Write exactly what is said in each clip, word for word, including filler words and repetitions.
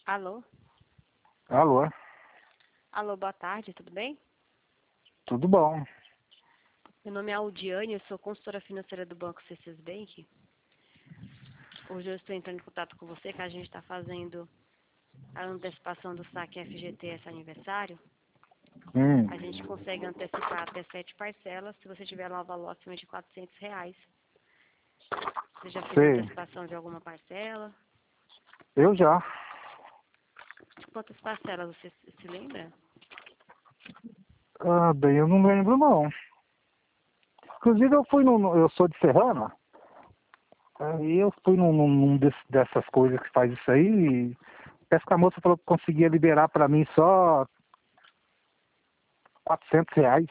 Alô? Alô? Alô, boa tarde, tudo bem? Tudo bom. Meu nome é Aldiane, eu sou consultora financeira do Banco C C Bank. Hoje eu estou entrando em contato com você, que a gente está fazendo a antecipação do saque F G T S aniversário. Hum, A gente consegue antecipar até sete parcelas, se você tiver lá o valor acima de quatrocentos reais. Você já fez sei. antecipação de alguma parcela? Eu já. Quantas parcelas você se lembra? Ah, bem, eu não lembro não. Inclusive eu fui num. Eu sou de Serrana. Aí eu fui num, num num desse- dessas coisas que faz isso aí e parece que a moça falou que conseguia liberar pra mim só quatrocentos reais.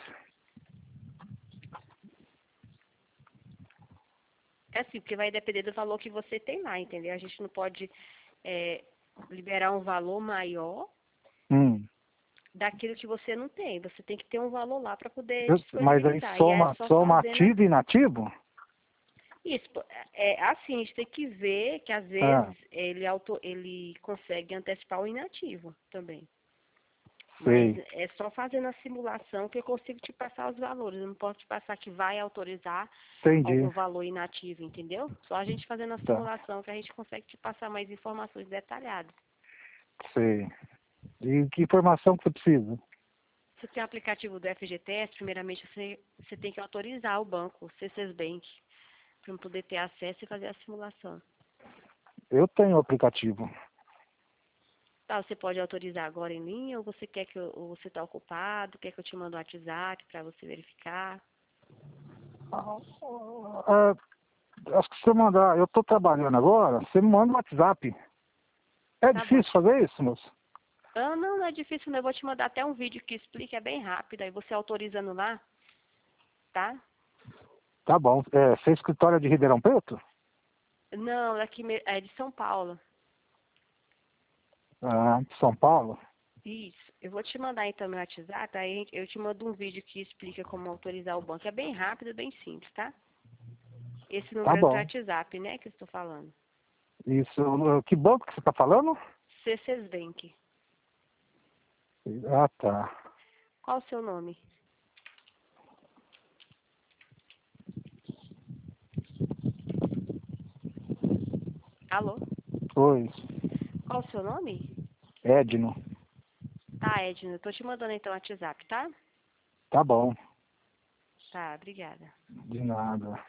É assim, porque vai depender do valor que você tem lá, entendeu? A gente não pode é, liberar um valor maior Hum. daquilo que você não tem. Você tem que ter um valor lá para poder Eu- mas aí disponibilizar. E é soma, só soma fazendo a- ativo e inativo? isso. pô, É assim, a gente tem que ver que às Ah, vezes ele, auto, ele consegue antecipar o inativo também. Mas sei. é só fazendo a simulação que eu consigo te passar os valores. Eu não posso te passar que vai autorizar algum Entendi. valor inativo, entendeu? Só a gente fazendo a Tá. simulação que a gente consegue te passar mais informações detalhadas. Sei. E que informação que você precisa? Se você tem o aplicativo do F G T S, primeiramente você, você tem que autorizar o banco, o C C Bank, para poder ter acesso e fazer a simulação. Eu tenho o aplicativo. Tá, você pode autorizar agora em linha ou você quer que eu, ou você está ocupado, quer que eu te mande um WhatsApp para você verificar? Ah, ah, acho que se você mandar, eu estou trabalhando agora, você me manda um WhatsApp. É Tá bom. difícil fazer isso, moço? Ah, não, não é difícil, não. Eu vou te mandar até um vídeo que explica, é bem rápido. Aí você autorizando lá, tá? Tá bom. É, você é escritório de Ribeirão Preto? Não, aqui me- é de São Paulo. Ah, de São Paulo? Isso. Eu vou te mandar então meu WhatsApp, aí eu te mando um vídeo que explica como autorizar o banco. É bem rápido, bem simples, tá? Esse Tá número é do bom. WhatsApp, né, que eu estou falando. Isso, uh, que banco que você tá falando? C C Bank. Ah, tá. Qual o seu nome? Alô? Oi, Qual o seu nome? Edno. Tá, Edna. Eu tô te mandando então o WhatsApp, tá? Tá bom. Tá, obrigada. De nada.